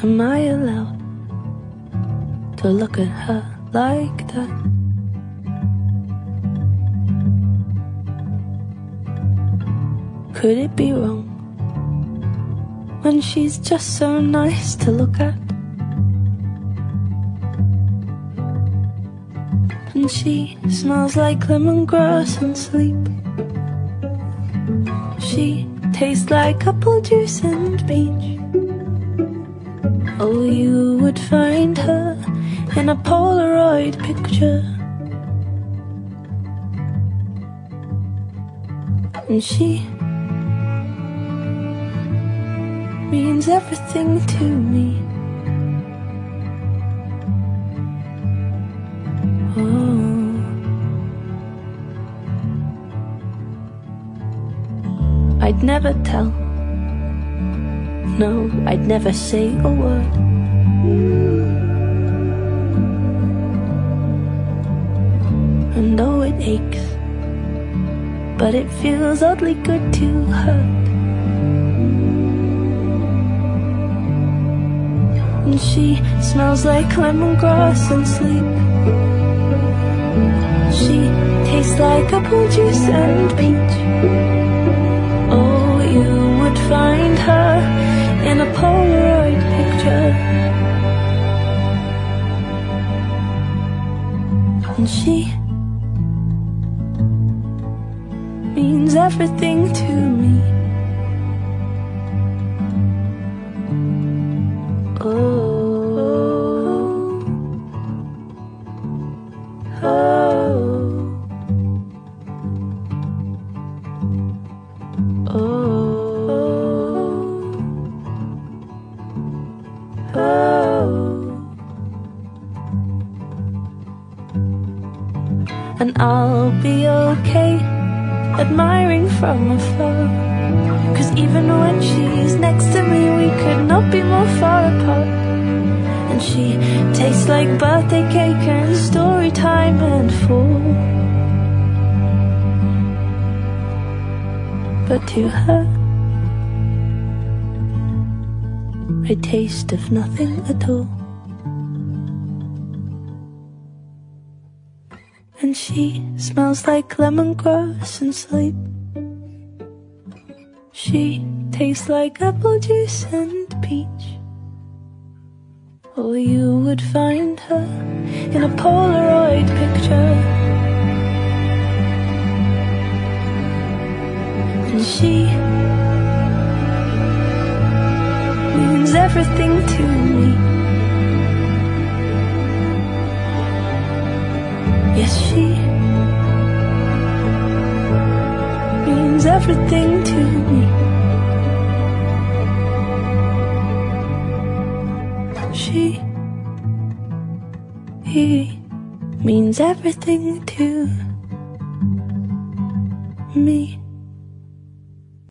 Am I allowed to look at her like that? Could it be wrong when she's just so nice to look at? And she smells like lemongrass and sleep. She tastes like apple juice and beach. Oh, you would find her in a Polaroid picture. And she means everything to me. Oh, I'd never tell. No, I'd never say a word. And though it aches, but it feels oddly good to hurt. And she smells like lemongrass and sleep. She tastes like apple juice and peach. Oh, you would find her in a Polaroid picture. And she means everything to me. And I'll be okay admiring from afar, 'cause even when she's next to me, we could not be more far apart. And she tastes like birthday cake and story time and fall. But to her, I taste of nothing at all. And she smells like lemongrass and sleep. She tastes like apple juice and peach. Oh, you would find her in a Polaroid picture. And she means everything to me. Yes, she means everything to me. She means everything to me.